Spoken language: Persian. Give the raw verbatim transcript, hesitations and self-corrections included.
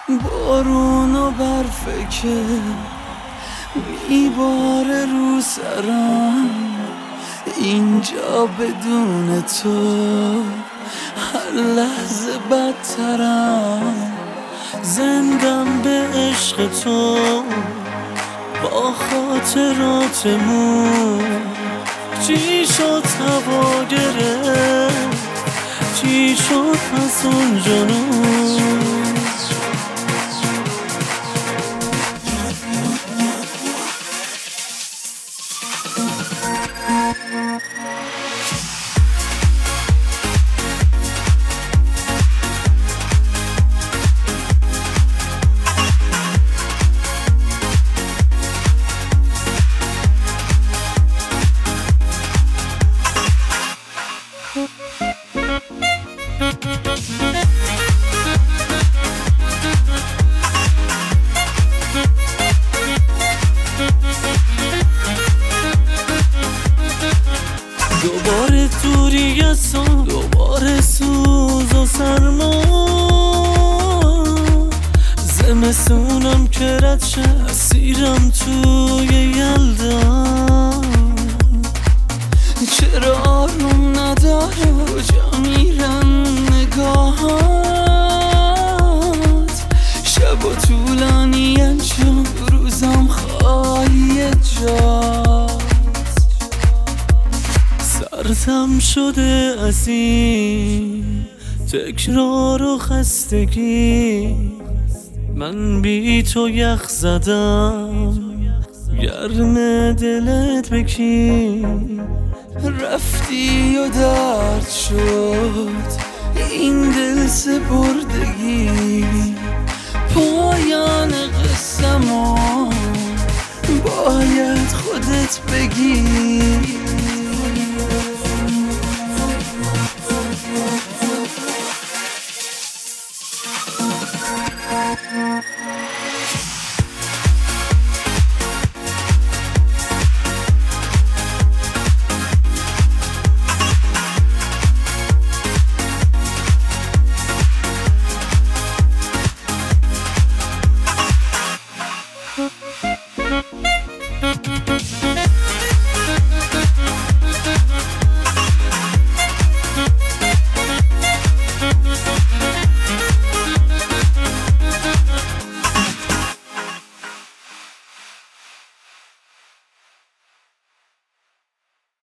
بارون و برفه که میباره رو سرم، اینجا بدون تو هر لحظه بدترم. زندم به عشق تو با خاطراتمون، چی شد هوا گرفت، چی شد پس اون جنون. دوباره دوری از تو، دوباره سوز و سرما، زمستونم که رد شه اسیرم توی یلدا. چرا آروم نداره، کجا میرن نگاهات؟ شب و طولانیه چون روزم خالی جات. سرتم شده از این تکرار و خستگی، من بی تو یخ زدم گرم دلت بکی. رفتی و درد شد این دل سپردگی، پایان قصه‌مو باید خودت بگی.